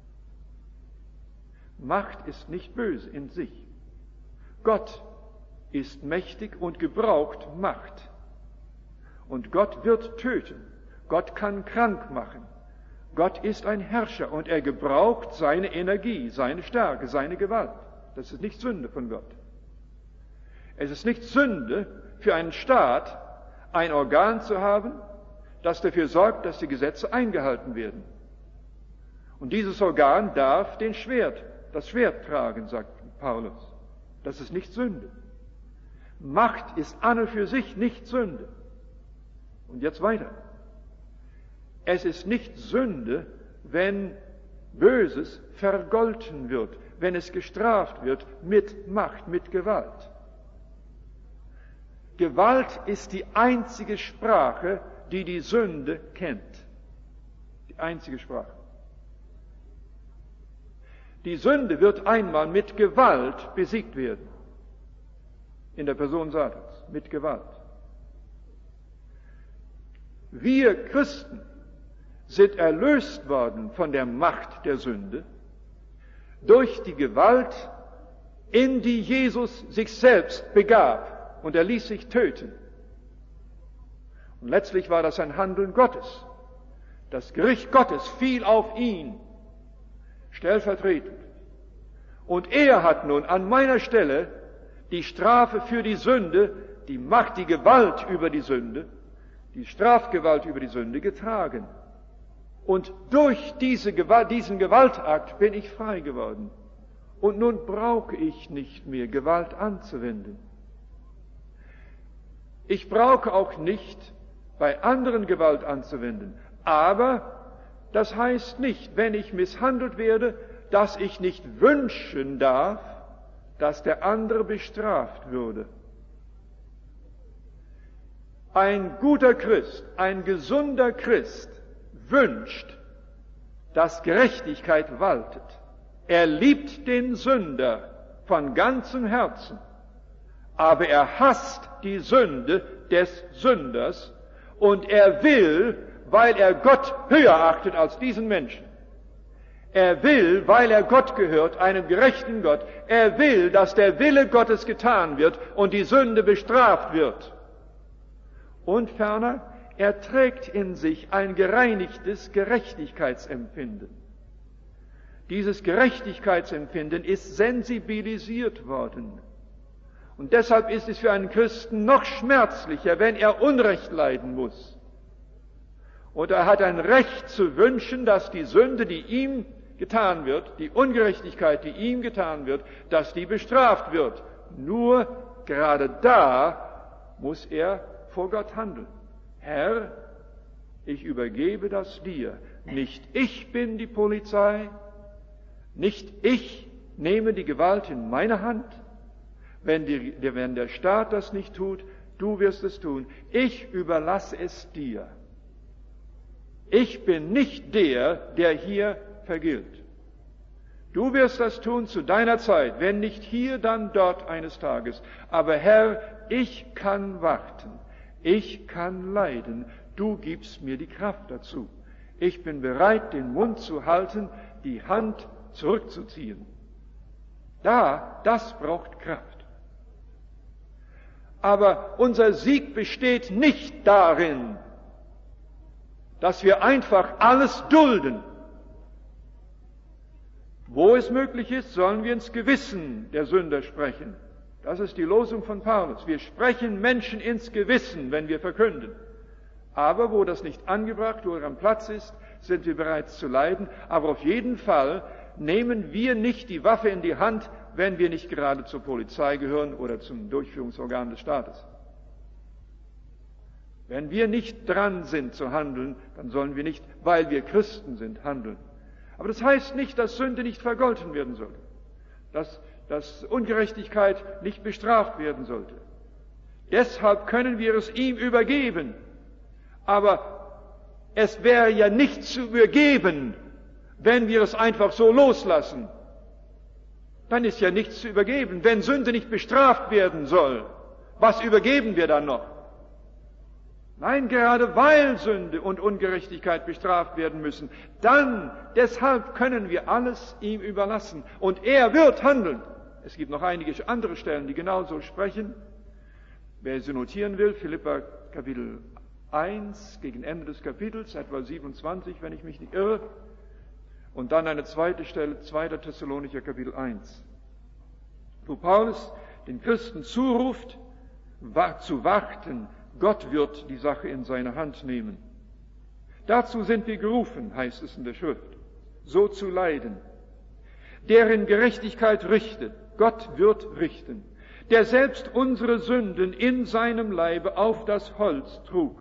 [SPEAKER 1] Macht ist nicht böse in sich. Gott ist mächtig und gebraucht Macht. Und Gott wird töten. Gott kann krank machen. Gott ist ein Herrscher und er gebraucht seine Energie, seine Stärke, seine Gewalt. Das ist nicht Sünde von Gott. Es ist nicht Sünde für einen Staat, ein Organ zu haben, das dafür sorgt, dass die Gesetze eingehalten werden. Und dieses Organ darf den Schwert, das Schwert tragen, sagt Paulus. Das ist nicht Sünde. Macht ist an und für sich nicht Sünde. Und jetzt weiter. Es ist nicht Sünde, wenn Böses vergolten wird, wenn es gestraft wird mit Macht, mit Gewalt. Gewalt ist die einzige Sprache, die die Sünde kennt. Die einzige Sprache. Die Sünde wird einmal mit Gewalt besiegt werden. In der Person Satans, mit Gewalt. Wir Christen sind erlöst worden von der Macht der Sünde durch die Gewalt, in die Jesus sich selbst begab, und er ließ sich töten. Und letztlich war das ein Handeln Gottes. Das Gericht Gottes fiel auf ihn, stellvertretend. Und er hat nun an meiner Stelle die Strafe für die Sünde, die Macht, die Gewalt über die Sünde, die Strafgewalt über die Sünde getragen. Und durch diese Gewalt, diesen Gewaltakt bin ich frei geworden. Und nun brauche ich nicht mehr Gewalt anzuwenden. Ich brauche auch nicht bei anderen Gewalt anzuwenden. Aber das heißt nicht, wenn ich misshandelt werde, dass ich nicht wünschen darf, dass der andere bestraft würde. Ein guter Christ, ein gesunder Christ wünscht, dass Gerechtigkeit waltet. Er liebt den Sünder von ganzem Herzen, aber er hasst die Sünde des Sünders und er will, weil er Gott höher achtet als diesen Menschen, er will, weil er Gott gehört, einem gerechten Gott, er will, dass der Wille Gottes getan wird und die Sünde bestraft wird. Und ferner, er trägt in sich ein gereinigtes Gerechtigkeitsempfinden. Dieses Gerechtigkeitsempfinden ist sensibilisiert worden. Und deshalb ist es für einen Christen noch schmerzlicher, wenn er Unrecht leiden muss. Und er hat ein Recht zu wünschen, dass die Sünde, die ihm getan wird, die Ungerechtigkeit, die ihm getan wird, dass die bestraft wird. Nur gerade da muss er vor Gott handeln. Herr, ich übergebe das dir. Nicht ich bin die Polizei, nicht ich nehme die Gewalt in meine Hand. Wenn, die, wenn der Staat das nicht tut, du wirst es tun. Ich überlasse es dir. Ich bin nicht der, der hier vergilt. Du wirst das tun zu deiner Zeit, wenn nicht hier, dann dort eines Tages. Aber Herr, ich kann warten. Ich kann leiden, du gibst mir die Kraft dazu. Ich bin bereit, den Mund zu halten, die Hand zurückzuziehen. Da, das braucht Kraft. Aber unser Sieg besteht nicht darin, dass wir einfach alles dulden. Wo es möglich ist, sollen wir ins Gewissen der Sünder sprechen. Das ist die Losung von Paulus. Wir sprechen Menschen ins Gewissen, wenn wir verkünden. Aber wo das nicht angebracht oder am Platz ist, sind wir bereit zu leiden. Aber auf jeden Fall nehmen wir nicht die Waffe in die Hand, wenn wir nicht gerade zur Polizei gehören oder zum Durchführungsorgan des Staates. Wenn wir nicht dran sind zu handeln, dann sollen wir nicht, weil wir Christen sind, handeln. Aber das heißt nicht, dass Sünde nicht vergolten werden sollte. Dass dass Ungerechtigkeit nicht bestraft werden sollte. Deshalb können wir es ihm übergeben. Aber es wäre ja nicht zu übergeben, wenn wir es einfach so loslassen. Dann ist ja nichts zu übergeben. Wenn Sünde nicht bestraft werden soll, was übergeben wir dann noch? Nein, gerade weil Sünde und Ungerechtigkeit bestraft werden müssen, dann, deshalb können wir alles ihm überlassen. Und er wird handeln. Es gibt noch einige andere Stellen, die genauso sprechen. Wer sie notieren will, Philipper Kapitel eins, gegen Ende des Kapitels, etwa siebenundzwanzig, wenn ich mich nicht irre. Und dann eine zweite Stelle, zweiter Thessalonicher Kapitel eins, wo Paulus den Christen zuruft, zu warten, Gott wird die Sache in seine Hand nehmen. Dazu sind wir gerufen, heißt es in der Schrift, so zu leiden. Der in Gerechtigkeit richtet, Gott wird richten, der selbst unsere Sünden in seinem Leibe auf das Holz trug.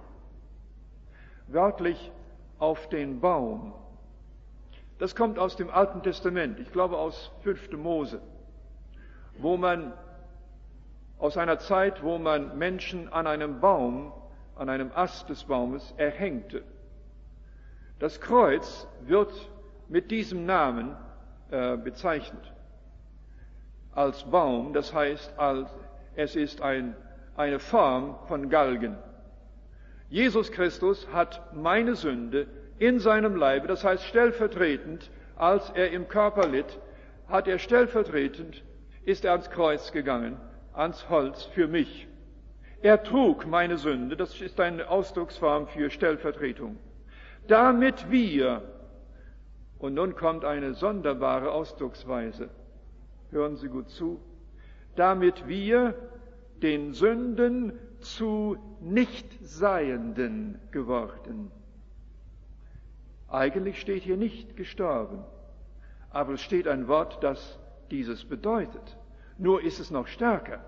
[SPEAKER 1] Wörtlich auf den Baum. Das kommt aus dem Alten Testament, ich glaube aus fünften Mose, wo man, aus einer Zeit, wo man Menschen an einem Baum, an einem Ast des Baumes erhängte. Das Kreuz wird mit diesem Namen äh, bezeichnet. Als Baum, das heißt, als, es ist ein, eine Form von Galgen. Jesus Christus hat meine Sünde in seinem Leibe, das heißt stellvertretend, als er im Körper litt, hat er stellvertretend, ist er ans Kreuz gegangen, ans Holz für mich. Er trug meine Sünde, das ist eine Ausdrucksform für Stellvertretung. Damit wir, und nun kommt eine sonderbare Ausdrucksweise, hören Sie gut zu, damit wir den Sünden zu Nichtseienden geworden. Eigentlich steht hier nicht gestorben, aber es steht ein Wort, das dieses bedeutet. Nur ist es noch stärker.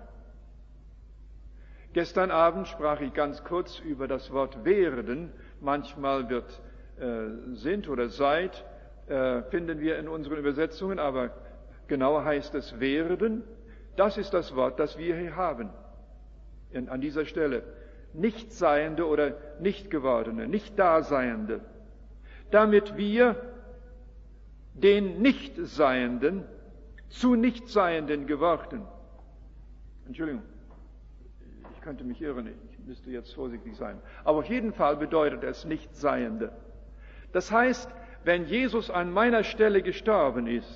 [SPEAKER 1] Gestern Abend sprach ich ganz kurz über das Wort werden. Manchmal wird äh, sind oder seid, äh, finden wir in unseren Übersetzungen, aber genauer heißt es werden. Das ist das Wort, das wir hier haben. In, an dieser Stelle. Nichtseiende oder nicht gewordene, nicht Daseiende. Damit wir den Nichtseienden zu Nichtseienden geworden. Entschuldigung, ich könnte mich irren, ich müsste jetzt vorsichtig sein. Aber auf jeden Fall bedeutet es Nichtseiende. Das heißt, wenn Jesus an meiner Stelle gestorben ist,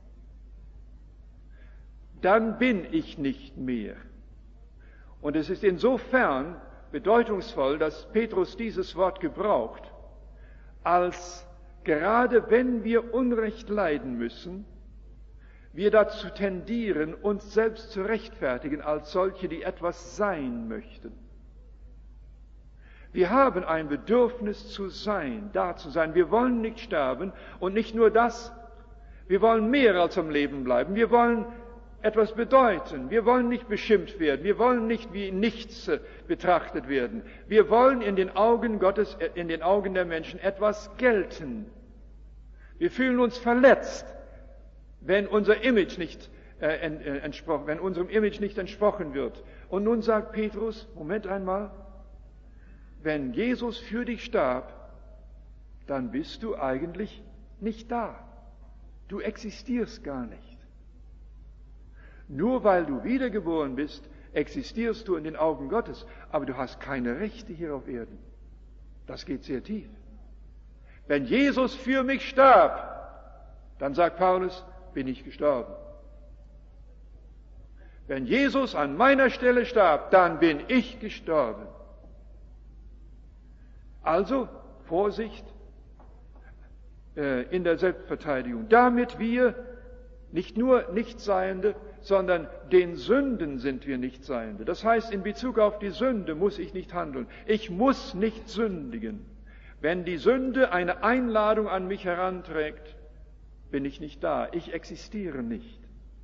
[SPEAKER 1] dann bin ich nicht mehr. Und es ist insofern bedeutungsvoll, dass Petrus dieses Wort gebraucht, als gerade wenn wir Unrecht leiden müssen, wir dazu tendieren, uns selbst zu rechtfertigen als solche, die etwas sein möchten. Wir haben ein Bedürfnis zu sein, da zu sein. Wir wollen nicht sterben und nicht nur das, wir wollen mehr als am Leben bleiben. Wir wollen etwas bedeuten. Wir wollen nicht beschimpft werden. Wir wollen nicht wie nichts betrachtet werden. Wir wollen in den Augen Gottes, in den Augen der Menschen etwas gelten. Wir fühlen uns verletzt, wenn unser Image nicht äh, entsprochen, wenn unserem Image nicht entsprochen wird. Und nun sagt Petrus, Moment einmal, wenn Jesus für dich starb, dann bist du eigentlich nicht da. Du existierst gar nicht. Nur weil du wiedergeboren bist, existierst du in den Augen Gottes, aber du hast keine Rechte hier auf Erden. Das geht sehr tief. Wenn Jesus für mich starb, dann sagt Paulus, bin ich gestorben. Wenn Jesus an meiner Stelle starb, dann bin ich gestorben. Also, Vorsicht äh, in der Selbstverteidigung, damit wir nicht nur Nichtseiende, sondern den Sünden sind wir Nichtseiende. Das heißt, in Bezug auf die Sünde muss ich nicht handeln. Ich muss nicht sündigen. Wenn die Sünde eine Einladung an mich heranträgt, bin ich nicht da. Ich existiere nicht.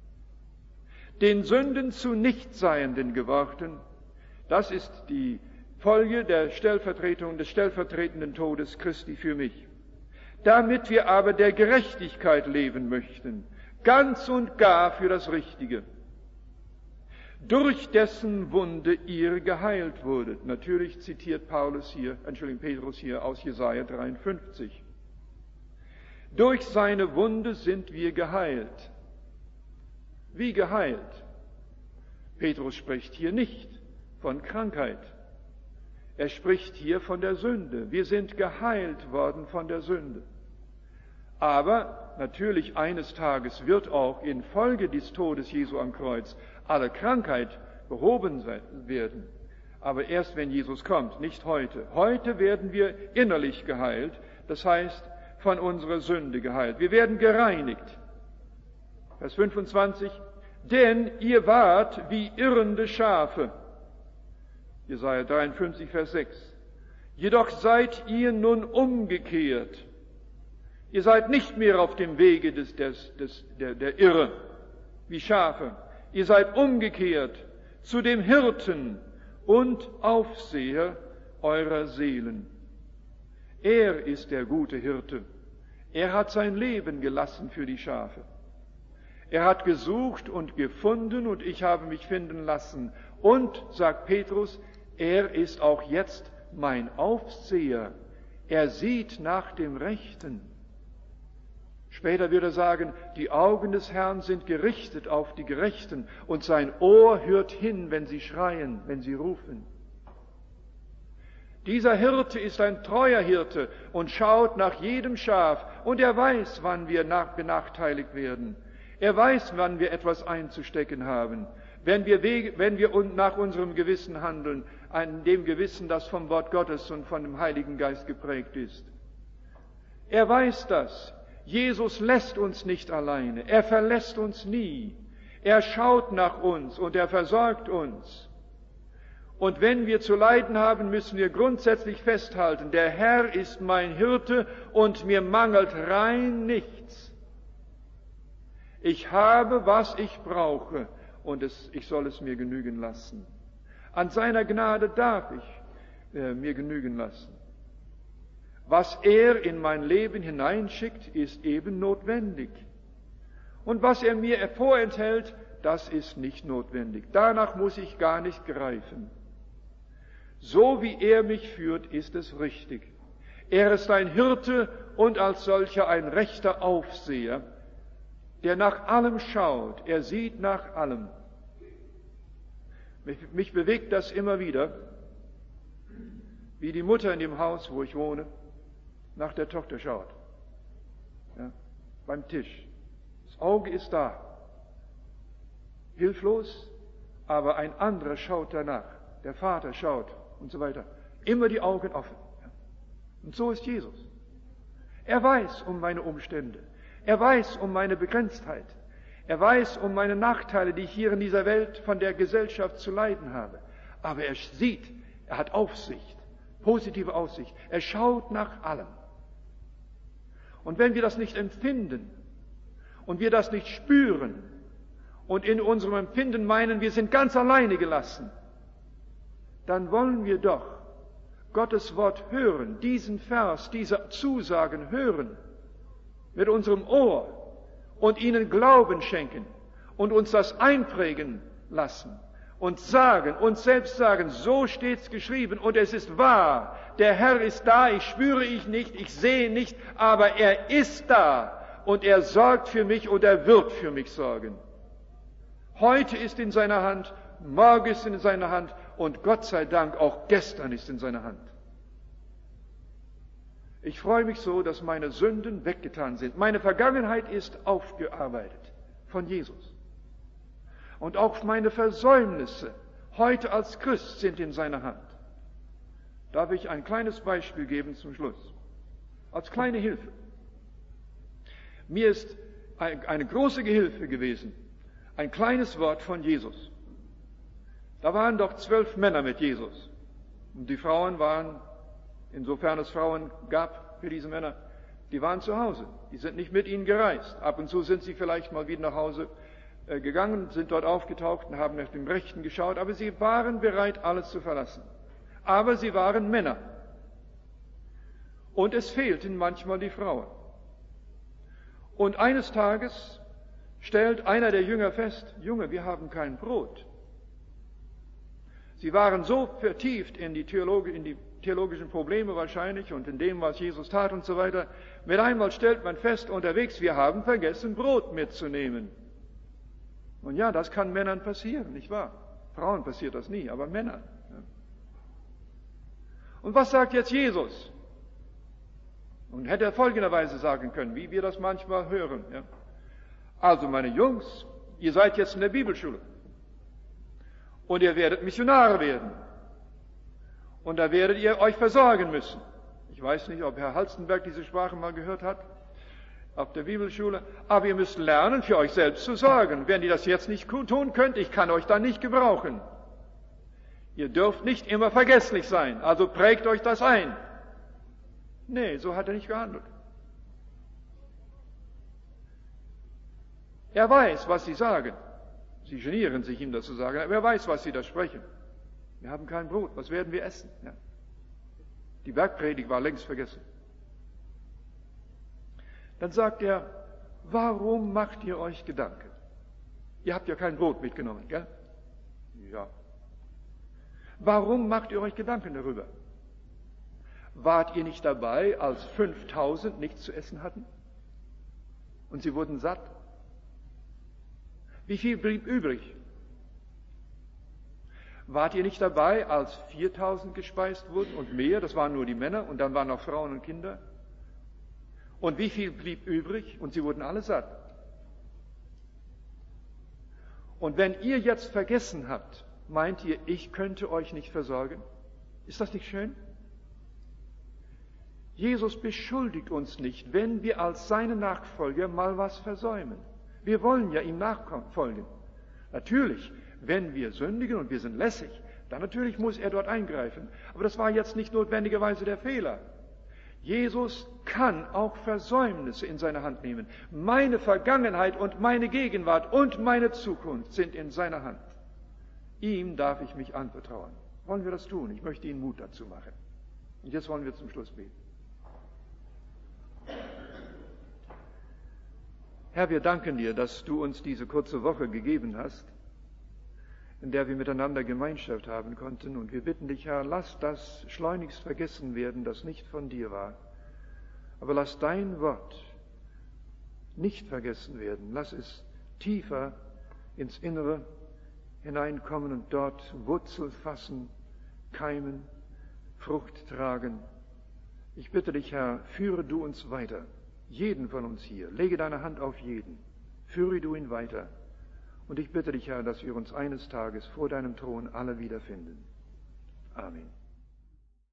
[SPEAKER 1] Den Sünden zu Nichtseienden geworden, das ist die Folge der Stellvertretung, des stellvertretenden Todes Christi für mich. Damit wir aber der Gerechtigkeit leben möchten, ganz und gar für das Richtige, durch dessen Wunde ihr geheilt wurdet. Natürlich zitiert Paulus hier, Entschuldigung, Petrus hier aus Jesaja dreiundfünfzig. Durch seine Wunde sind wir geheilt. Wie geheilt? Petrus spricht hier nicht von Krankheit. Er spricht hier von der Sünde. Wir sind geheilt worden von der Sünde. Aber natürlich eines Tages wird auch infolge des Todes Jesu am Kreuz alle Krankheit behoben werden. Aber erst wenn Jesus kommt, nicht heute. Heute werden wir innerlich geheilt, das heißt von unserer Sünde geheilt. Wir werden gereinigt. Vers fünfundzwanzig, denn ihr wart wie irrende Schafe. Jesaja dreiundfünfzig, Vers sechs. Jedoch seid ihr nun umgekehrt. Ihr seid nicht mehr auf dem Wege des, des, des, der, der Irre, wie Schafe. Ihr seid umgekehrt zu dem Hirten und Aufseher eurer Seelen. Er ist der gute Hirte. Er hat sein Leben gelassen für die Schafe. Er hat gesucht und gefunden und ich habe mich finden lassen. Und, sagt Petrus, er ist auch jetzt mein Aufseher. Er sieht nach dem Rechten. Später wird er sagen, die Augen des Herrn sind gerichtet auf die Gerechten und sein Ohr hört hin, wenn sie schreien, wenn sie rufen. Dieser Hirte ist ein treuer Hirte und schaut nach jedem Schaf und er weiß, wann wir benachteiligt werden. Er weiß, wann wir etwas einzustecken haben. Wenn wir, wenn wir nach unserem Gewissen handeln, an dem Gewissen, das vom Wort Gottes und von dem Heiligen Geist geprägt ist. Er weiß das. Jesus lässt uns nicht alleine. Er verlässt uns nie. Er schaut nach uns und er versorgt uns. Und wenn wir zu leiden haben, müssen wir grundsätzlich festhalten, der Herr ist mein Hirte und mir mangelt rein nichts. Ich habe, was ich brauche und es, ich soll es mir genügen lassen. An seiner Gnade darf ich äh, mir genügen lassen. Was er in mein Leben hineinschickt, ist eben notwendig. Und was er mir vorenthält, das ist nicht notwendig. Danach muss ich gar nicht greifen. So wie er mich führt, ist es richtig. Er ist ein Hirte und als solcher ein rechter Aufseher, der nach allem schaut. Er sieht nach allem. Mich, mich bewegt das immer wieder, wie die Mutter in dem Haus, wo ich wohne, nach der Tochter schaut. Ja, beim Tisch. Das Auge ist da. Hilflos, aber ein anderer schaut danach. Der Vater schaut und so weiter. Immer die Augen offen. Ja. Und so ist Jesus. Er weiß um meine Umstände. Er weiß um meine Begrenztheit. Er weiß um meine Nachteile, die ich hier in dieser Welt von der Gesellschaft zu leiden habe. Aber er sieht, er hat Aufsicht, positive Aufsicht. Er schaut nach allem. Und wenn wir das nicht empfinden und wir das nicht spüren und in unserem Empfinden meinen, wir sind ganz alleine gelassen, dann wollen wir doch Gottes Wort hören, diesen Vers, diese Zusagen hören, mit unserem Ohr und ihnen Glauben schenken und uns das einprägen lassen und sagen, uns selbst sagen, so steht's geschrieben und es ist wahr, der Herr ist da, ich spüre ich nicht, ich sehe nicht, aber er ist da und er sorgt für mich und er wird für mich sorgen. Heute ist in seiner Hand, morgen ist in seiner Hand und Gott sei Dank auch gestern ist in seiner Hand. Ich freue mich so, dass meine Sünden weggetan sind. Meine Vergangenheit ist aufgearbeitet von Jesus. Und auch meine Versäumnisse heute als Christ sind in seiner Hand. Darf ich ein kleines Beispiel geben zum Schluss? Als kleine Hilfe. Mir ist eine große Gehilfe gewesen, ein kleines Wort von Jesus. Da waren doch zwölf Männer mit Jesus. Und die Frauen waren, insofern es Frauen gab für diese Männer, die waren zu Hause. Die sind nicht mit ihnen gereist. Ab und zu sind sie vielleicht mal wieder nach Hause gegangen, sind dort aufgetaucht und haben nach dem Rechten geschaut, aber sie waren bereit, alles zu verlassen. Aber sie waren Männer. Und es fehlten manchmal die Frauen. Und eines Tages stellt einer der Jünger fest, Junge, wir haben kein Brot. Sie waren so vertieft in die, Theologe, in die theologischen Probleme wahrscheinlich und in dem, was Jesus tat und so weiter. Mit einmal stellt man fest unterwegs, wir haben vergessen, Brot mitzunehmen. Und ja, das kann Männern passieren, nicht wahr? Frauen passiert das nie, aber Männern. Ja. Und was sagt jetzt Jesus? Und hätte er folgenderweise sagen können, wie wir das manchmal hören. Ja. Also meine Jungs, ihr seid jetzt in der Bibelschule. Und ihr werdet Missionare werden. Und da werdet ihr euch versorgen müssen. Ich weiß nicht, ob Herr Halstenberg diese Sprache mal gehört hat, auf der Bibelschule. Aber ihr müsst lernen, für euch selbst zu sorgen. Wenn ihr das jetzt nicht tun könnt, ich kann euch dann nicht gebrauchen. Ihr dürft nicht immer vergesslich sein, also prägt euch das ein. Nee, so hat er nicht gehandelt. Er weiß, was sie sagen. Sie genieren sich, ihm das zu sagen, aber er weiß, was sie da sprechen. Wir haben kein Brot, was werden wir essen? Ja. Die Bergpredigt war längst vergessen. Dann sagt er, warum macht ihr euch Gedanken? Ihr habt ja kein Brot mitgenommen, gell? Ja. Warum macht ihr euch Gedanken darüber? Wart ihr nicht dabei, als fünftausend nichts zu essen hatten? Und sie wurden satt. Wie viel blieb übrig? Wart ihr nicht dabei, als viertausend gespeist wurden und mehr? Das waren nur die Männer und dann waren noch Frauen und Kinder. Und wie viel blieb übrig? Und sie wurden alle satt. Und wenn ihr jetzt vergessen habt, meint ihr, ich könnte euch nicht versorgen? Ist das nicht schön? Jesus beschuldigt uns nicht, wenn wir als seine Nachfolger mal was versäumen. Wir wollen ja ihm nachfolgen. Natürlich, wenn wir sündigen und wir sind lässig, dann natürlich muss er dort eingreifen. Aber das war jetzt nicht notwendigerweise der Fehler. Jesus kann auch Versäumnisse in seine Hand nehmen. Meine Vergangenheit und meine Gegenwart und meine Zukunft sind in seiner Hand. Ihm darf ich mich anvertrauen. Wollen wir das tun? Ich möchte Ihnen Mut dazu machen. Und jetzt wollen wir zum Schluss beten. Herr, wir danken dir, dass du uns diese kurze Woche gegeben hast, in der wir miteinander Gemeinschaft haben konnten. Und wir bitten dich, Herr, lass das schleunigst vergessen werden, das nicht von dir war. Aber lass dein Wort nicht vergessen werden. Lass es tiefer ins Innere hineinkommen und dort Wurzel fassen, keimen, Frucht tragen. Ich bitte dich, Herr, führe du uns weiter. Jeden von uns hier. Lege deine Hand auf jeden. Führe du ihn weiter. Und ich bitte dich, Herr, dass wir uns eines Tages vor deinem Thron alle wiederfinden. Amen.